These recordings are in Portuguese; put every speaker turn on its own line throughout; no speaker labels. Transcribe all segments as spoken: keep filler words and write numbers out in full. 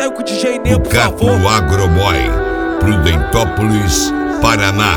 Aumenta aí com o D J Ney, por
Cato
favor.
Agroboy, Prudentópolis, Paraná.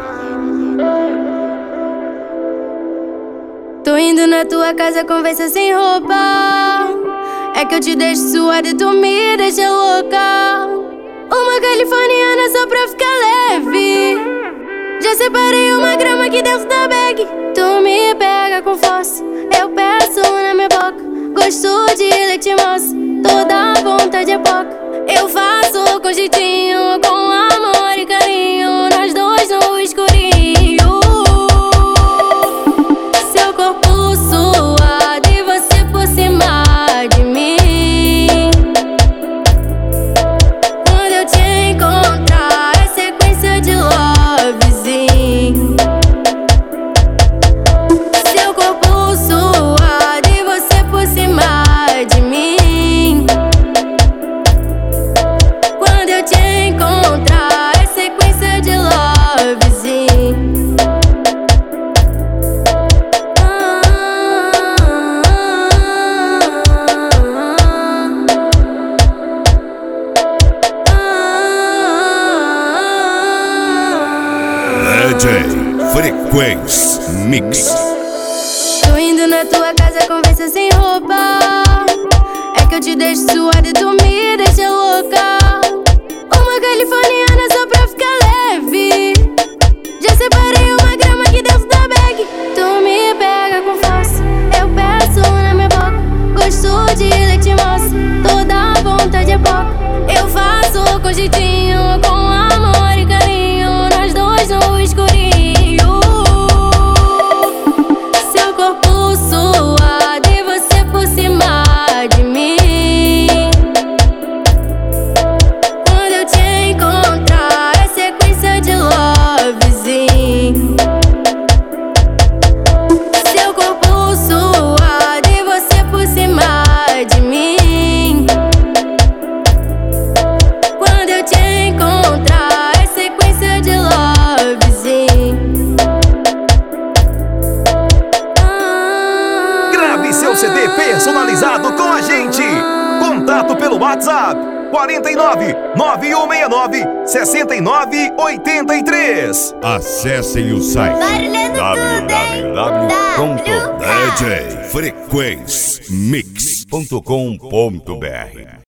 Tô indo na tua casa, conversa sem roupa. É que eu te deixo suada e tu me deixa louca. Uma californiana só pra ficar leve. Já separei uma grama aqui dentro da bag. Tu me pega com força, eu peço na minha boca. Gosto de leite moça, toda vontade é pouca. Eu faço com jeitinho, com amor e carinho, nós dois no escurinho. Seu corpo suado e você por cima de mim. Quando eu te encontrar é sequência de lovezinho. Seu corpo suado e você por cima de mim. Quando eu te encontrar é sequência de lovezinho.
D J Frequência Mix.
Tô indo na tua casa, conversa sem roupa. É que eu te deixo suada e tu me deixa louca. Uma californiana só pra ficar leve. Já separei uma grama aqui dentro da bag. Tu me pega com força, eu peço na minha boca. Gosto de leite moça, toda vontade é pouca. Eu faço com jeitinho, com amor e carinho, nós dois no escurinho. Seu corpo suado e você por cima de mim. Quando eu te encontrar é sequência de lovezinho. Seu corpo suado e você por cima de mim. Quando eu te encontrar é sequência de lovezinho.
Grave seu C D personalizado com a gente. Contato pelo WhatsApp quarenta e nove, nove um seis nove, sessenta e nove oitenta e três.
Acessem o site
Barulhando tudo, hein?
w w w ponto d j frequência mix ponto com ponto b r.